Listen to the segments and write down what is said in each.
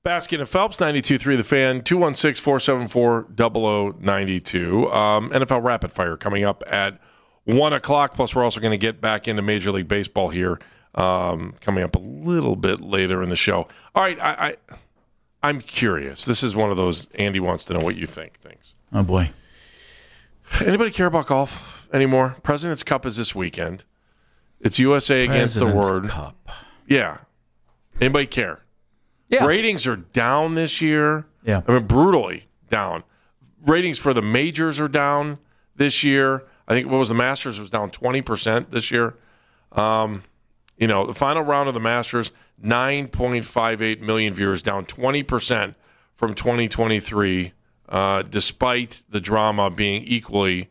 Baskin and Phelps, 92.3 The Fan, 216-474-0092. NFL Rapid Fire coming up at 1 o'clock. Plus, we're also going to get back into Major League Baseball here coming up a little bit later in the show. All right, I'm curious. This is one of those Andy wants to know what you think things. Oh, boy. Anybody care about golf anymore? President's Cup is this weekend. It's USA against the World. Cup. Yeah. Anybody care? Yeah. Ratings are down this year. Yeah. I mean, brutally down. Ratings for the majors are down this year. I think the Masters was down 20% this year. The final round of the Masters, 9.58 million viewers, down 20% from 2023, despite the drama being equally,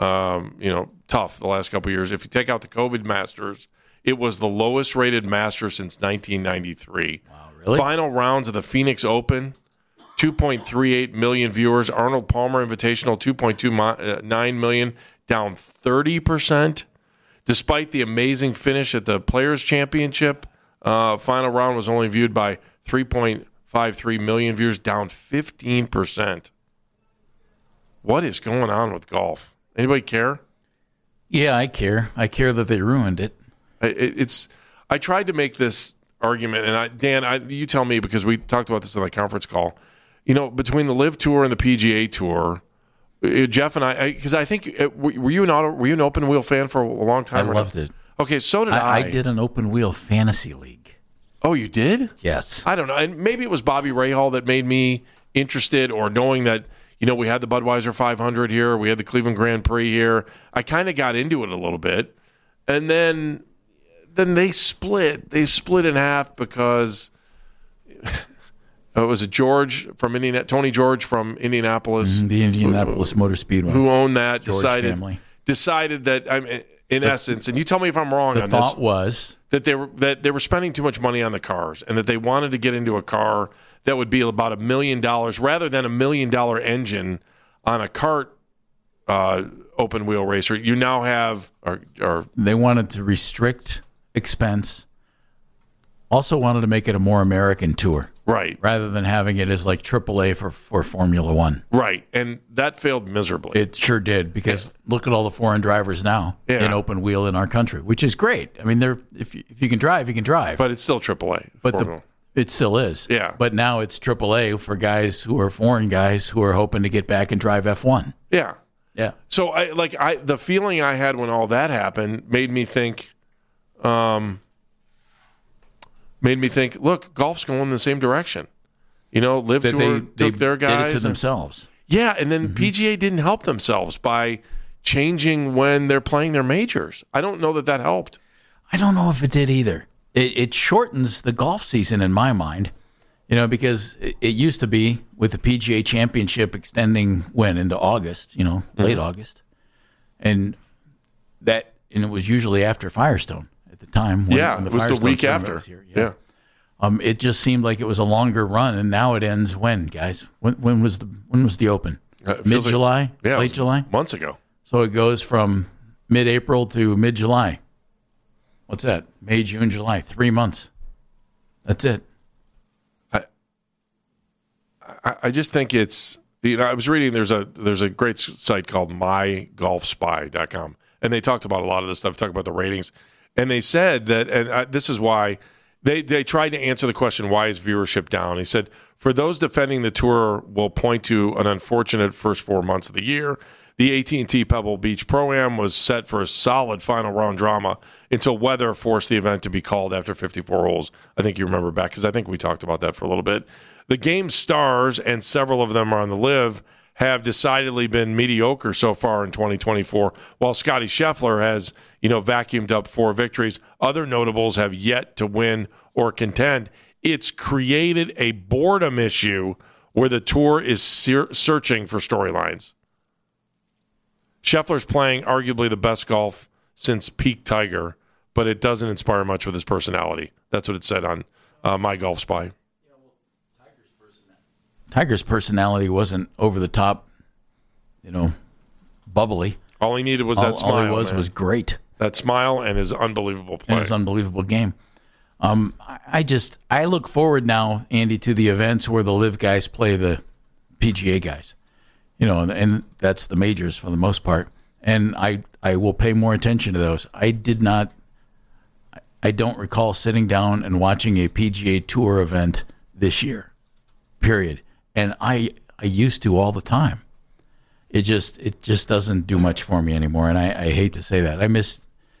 tough the last couple of years. If you take out the COVID Masters, it was the lowest rated Masters since 1993. Wow, really? Final rounds of the Phoenix Open, 2.38 million viewers. Arnold Palmer Invitational, 2.29 million, down 30%. Despite the amazing finish at the Players' Championship, final round was only viewed by 3.53 million viewers, down 15%. What is going on with golf? Anybody care? Yeah, I care. I care that they ruined it. I tried to make this argument, and Dan, you tell me, because we talked about this in the conference call. Between the LIV Tour and the PGA Tour, Jeff and I, because I think were you an open wheel fan for a long time? I loved it. Okay, so did I. I did an open wheel fantasy league. Oh, you did? Yes. I don't know, and maybe it was Bobby Rahal that made me interested, or knowing that we had the Budweiser 500 here, we had the Cleveland Grand Prix here. I kind of got into it a little bit, and then they split. They split in half because it was George from Tony George from Indianapolis, the Indianapolis Motor Speedway, who owned that. George family decided that in essence, and you tell me if I'm wrong on this. The thought was that they were spending too much money on the cars, and that they wanted to get into a car that would be about $1 million rather than $1 million engine on a kart open wheel racer. You now have, or they wanted to restrict expense. Also wanted to make it a more American tour. Right. Rather than having it as like AAA for Formula One. Right. And that failed miserably. It sure did, because look at all the foreign drivers now in open wheel in our country, which is great. I mean, if you can drive, you can drive. But it's still AAA. But it still is. Yeah. But now it's AAA for guys who are foreign guys who are hoping to get back and drive F1. Yeah. Yeah. So the feeling I had when all that happened made me think, look, golf's going in the same direction. LIV Tour took their guys. Did it to themselves. Yeah, and then PGA didn't help themselves by changing when they're playing their majors. I don't know that helped. I don't know if it did either. It shortens the golf season in my mind, because it used to be with the PGA Championship extending into August, late August. And it was usually after Firestone. At the time, when it was Firestone the week after. Was here. Yeah. It just seemed like it was a longer run, and now it ends when, guys? When was the Open? Mid-July? Like, late July? Months ago. So it goes from mid-April to mid-July. What's that? May, June, July. 3 months. That's it. I just think it's. I was reading. There's a great site called mygolfspy.com, and they talked about a lot of this stuff. Talked about the ratings. And they said that, and this is why, they tried to answer the question, why is viewership down? He said, for those defending the tour will point to an unfortunate first 4 months of the year. The AT&T Pebble Beach Pro-Am was set for a solid final round drama until weather forced the event to be called after 54 holes. I think you remember back, because I think we talked about that for a little bit. The game's stars, and several of them are on the LIV, have decidedly been mediocre so far in 2024, while Scotty Scheffler has, vacuumed up 4 victories. Other notables have yet to win or contend. It's created a boredom issue where the tour is searching for storylines. Scheffler's playing arguably the best golf since peak Tiger, but it doesn't inspire much with his personality. That's what it said on My Golf Spy. Tiger's personality wasn't over the top, bubbly. All he needed was that smile. All he was great. That smile and his unbelievable play. And his unbelievable game. I look forward now, Andy, to the events where the live guys play the PGA guys, and that's the majors for the most part. And I will pay more attention to those. I don't recall sitting down and watching a PGA Tour event this year, period. And I used to all the time. It just doesn't do much for me anymore. And I hate to say that. I miss,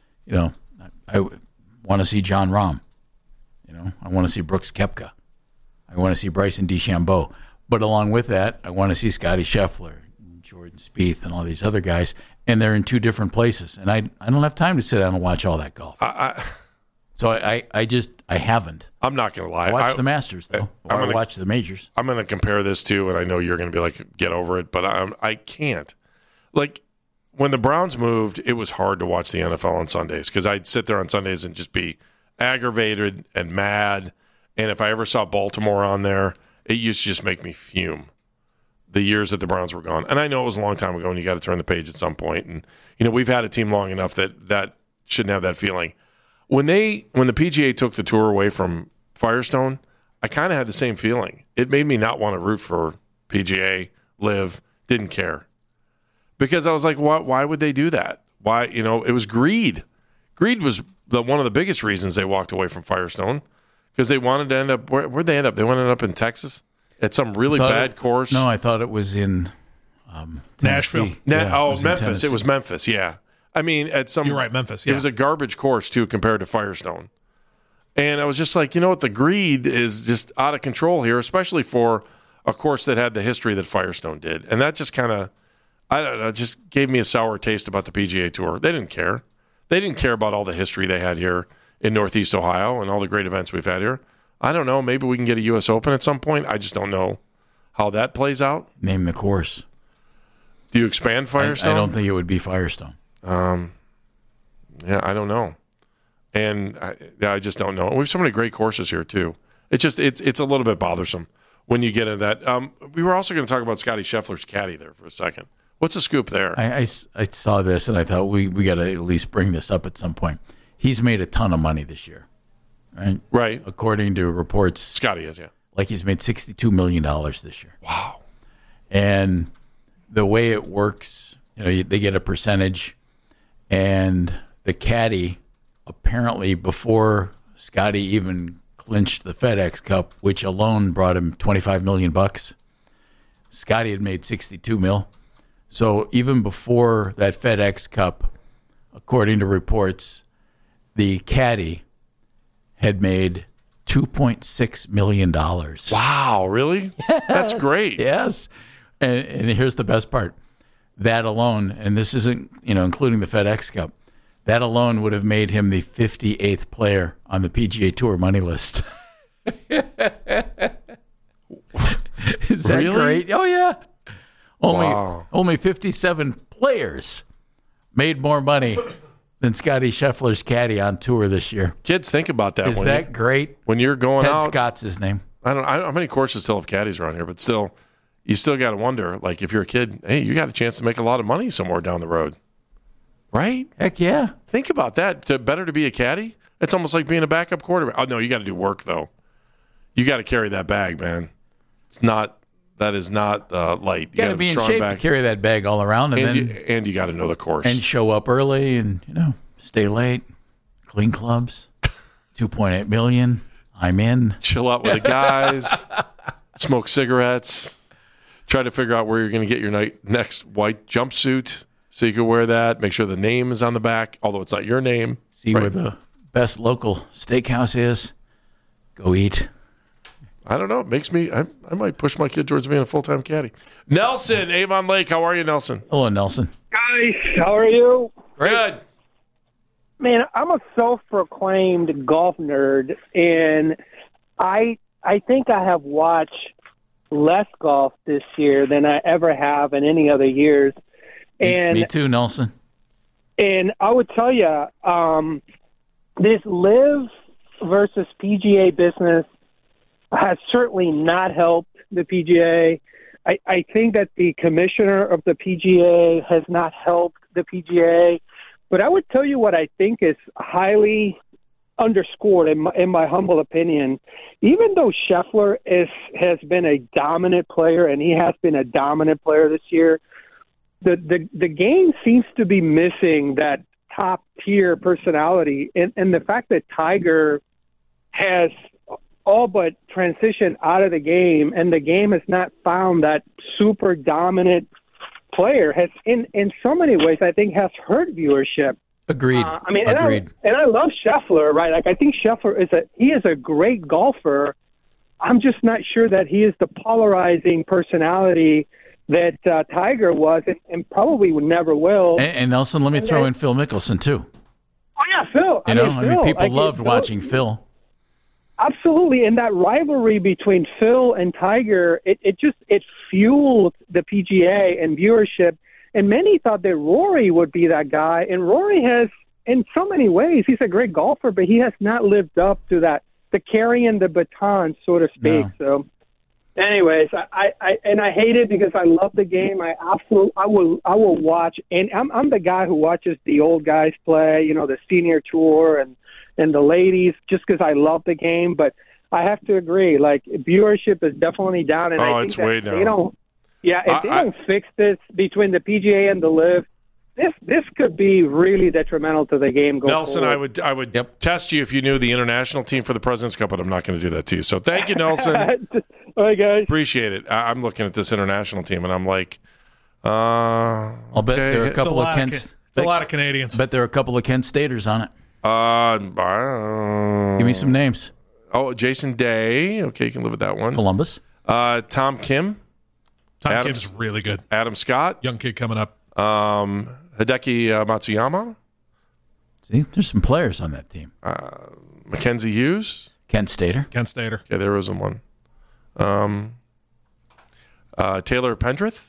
I want to see John Rahm. I want to see Brooks Koepka. I want to see Bryson DeChambeau. But along with that, I want to see Scotty Scheffler, Jordan Spieth, and all these other guys. And they're in two different places. And I don't have time to sit down and watch all that golf. So I haven't. I'm not going to lie. I watch the Masters, though. I watch the majors. I'm going to compare this to, and I know you're going to be like, get over it, but I can't. Like, when the Browns moved, it was hard to watch the NFL on Sundays because I'd sit there on Sundays and just be aggravated and mad. And if I ever saw Baltimore on there, it used to just make me fume the years that the Browns were gone. And I know it was a long time ago and you got to turn the page at some point. And, we've had a team long enough that shouldn't have that feeling. When the PGA took the tour away from Firestone, I kind of had the same feeling. It made me not want to root for PGA, Live, didn't care. Because I was like, why would they do that? Why, it was greed. Greed was one of the biggest reasons they walked away from Firestone because they wanted to end up, where'd they end up? They wanted to end up in Texas at some really bad course. No, I thought it was in Nashville. Memphis. It was Memphis, yeah. I mean, you're right, Memphis. Yeah. It was a garbage course too compared to Firestone, and I was just like, the greed is just out of control here, especially for a course that had the history that Firestone did, and that just kind of, I don't know, just gave me a sour taste about the PGA Tour. They didn't care. They didn't care about all the history they had here in Northeast Ohio and all the great events we've had here. I don't know. Maybe we can get a U.S. Open at some point. I just don't know how that plays out. Name the course. Do you expand Firestone? I don't think it would be Firestone. Yeah, I don't know, and I just don't know. We have so many great courses here too. It's just it's a little bit bothersome when you get into that. We were also going to talk about Scotty Scheffler's caddy there for a second. What's the scoop there? I saw this and I thought we got to at least bring this up at some point. He's made a ton of money this year, right? Right. According to reports, Scotty is, yeah. Like he's made $62 million this year. Wow. And the way it works, they get a percentage. And the caddy, apparently before Scotty even clinched the FedEx Cup, which alone brought him $25 million, Scotty had made $62 million. So even before that FedEx Cup, according to reports, the caddy had made $2.6 million. Wow, really? Yes. That's great. Yes. And here's the best part. That alone, and this isn't, including the FedEx Cup, that alone would have made him the 58th player on the PGA Tour money list. Is that really great? Oh, yeah. Only 57 players made more money than Scotty Scheffler's caddy on tour this year. Kids, think about that. Is that great? When you're going Ted out. Scott's his name. I don't know how many courses still have caddies around here, but still, you still got to wonder, like, if you're a kid, hey, you got a chance to make a lot of money somewhere down the road. Right? Heck yeah. Think about that. Better to be a caddy? It's almost like being a backup quarterback. Oh, no, you got to do work, though. You got to carry that bag, man. That is not light. You got to be in shape to carry that bag all around. And you got to know the course. And show up early and, stay late. Clean clubs. 2.8 million. I'm in. Chill out with the guys. Smoke cigarettes. Try to figure out where you're going to get your next white jumpsuit so you can wear that. Make sure the name is on the back, although it's not your name. See where the best local steakhouse is. Go eat. I don't know. It makes me, I might push my kid towards being a full-time caddy. Nelson, Avon Lake. How are you, Nelson? Hello, Nelson. Guys, how are you? Good. Man, I'm a self-proclaimed golf nerd, and I think I have watched less golf this year than I ever have in any other years. And me too, Nelson. And I would tell you, this live versus PGA business has certainly not helped the PGA. I think that the commissioner of the PGA has not helped the PGA. But I would tell you what I think is highly underscored, in my humble opinion. Even though Scheffler has been a dominant player, and he has been a dominant player this year, the game seems to be missing that top tier personality, and the fact that Tiger has all but transitioned out of the game, and the game has not found that super dominant player, has in so many ways, I think, has hurt viewership. Agreed. Agreed. And I love Scheffler, right? Like, I think Scheffler is a great golfer. I'm just not sure that he is the polarizing personality that Tiger was, and probably never will. And Nelson, let me throw in Phil Mickelson too. Oh yeah, Phil. Phil, people loved watching Phil. Absolutely, and that rivalry between Phil and Tiger, it fueled the PGA and viewership. And many thought that Rory would be that guy, and Rory has, in so many ways, he's a great golfer, but he has not lived up to that, the carrying the baton, so to speak. No. So, anyways, I hate it because I love the game. I will watch, and I'm the guy who watches the old guys play, the senior tour and the ladies, just because I love the game. But I have to agree, like, viewership is definitely down, and I think it's way down. They don't fix this between the PGA and the LIV, this could be really detrimental to the game going Nelson, forward. I would test you if you knew the international team for the President's Cup, but I'm not going to do that to you. So thank you, Nelson. All right, guys. Appreciate it. I'm looking at this international team, and I'm like, I'll bet there are a couple of Kent. It's a lot of Canadians. I bet there are a couple of Kent Staters on it. Give me some names. Oh, Jason Day. Okay, you can live with that one. Columbus. Tom Kim. Tom Kim's really good. Adam Scott. Young kid coming up. Hideki Matsuyama. See, there's some players on that team. Mackenzie Hughes. Kent Stater. Yeah, there wasn't one. Taylor Pendrith.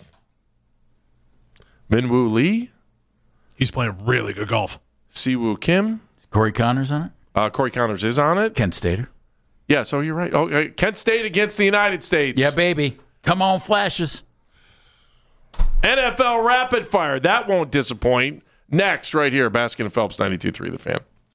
Minwoo Lee. He's playing really good golf. Siwoo Kim. Corey Connors on it? Corey Connors is on it. Kent Stater. Yeah, so you're right. Oh, Kent State against the United States. Yeah, baby. Come on, Flashes. NFL Rapid Fire. That won't disappoint. Next, right here, Baskin and Phelps, 92.3 The Fan.